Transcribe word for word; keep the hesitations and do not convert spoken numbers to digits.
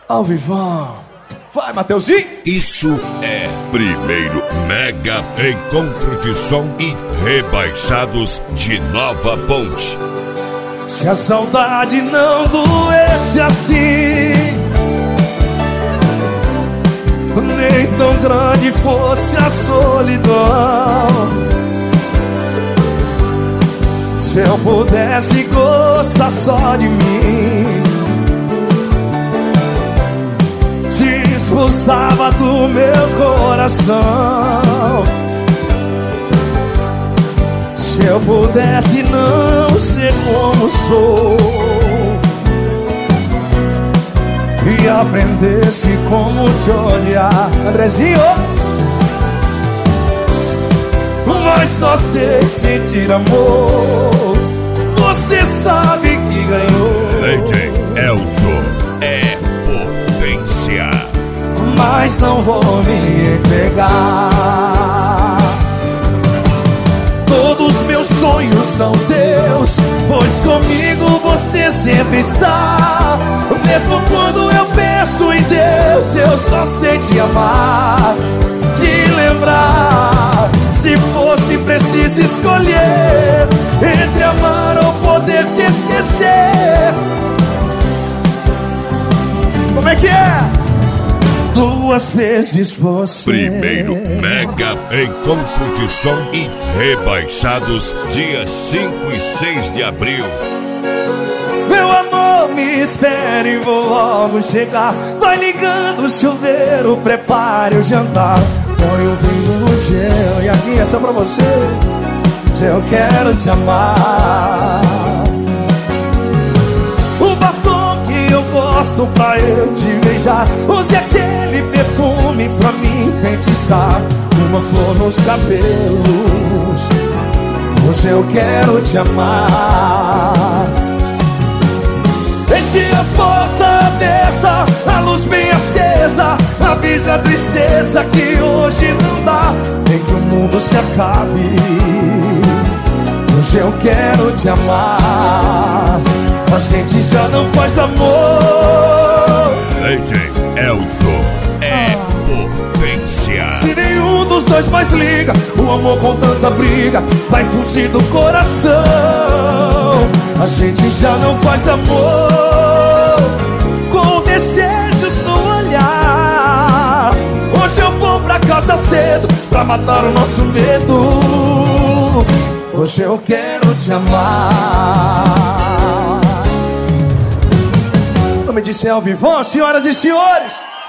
Ao vivão. Vai, Mateuzinho! Isso é primeiro mega encontro de som e rebaixados de Nova Ponte. Se a saudade não doesse assim, nem tão grande fosse a solidão, se eu pudesse gostar só de mim, te expulsava do meu coração. Se eu pudesse não ser como sou e aprendesse como te odiar, Andrezinho, mas só sei sentir amor. Você sabe que ganhou. D J Elzo é potência, mas não vou me entregar. Todos meus sonhos são teus, pois comigo você sempre está. Mesmo quando eu penso em Deus, eu só sei te amar, te lembrar. Se fosse preciso escolher entre amar ou poder te esquecer, como é que é? Duas vezes você. Primeiro mega encontro de som e rebaixados, dias cinco e seis de abril. Meu amor, me espere, vou logo chegar. Vai ligando o chuveiro, prepare o jantar. Põe o vinho no gelo e aqui essa é pra você. Eu quero te amar. O batom que eu gosto pra eu te beijar, use aquele perfume pra mim enfeitiçar. Uma flor nos cabelos, hoje eu quero te amar. Deixe a porta aberta, a luz bem acesa, avisa a tristeza que hoje não dá, nem que o mundo se acabe. Hoje eu quero te amar, a gente já não faz amor. D J Elzo é potência. Se nenhum dos dois mais liga, o amor com tanta briga vai fugir do coração. A gente já não faz amor com desejos no olhar. Hoje eu vou pra casa cedo pra matar o nosso medo. Hoje eu quero te amar. Eu me disse ao vivo, senhoras e senhores.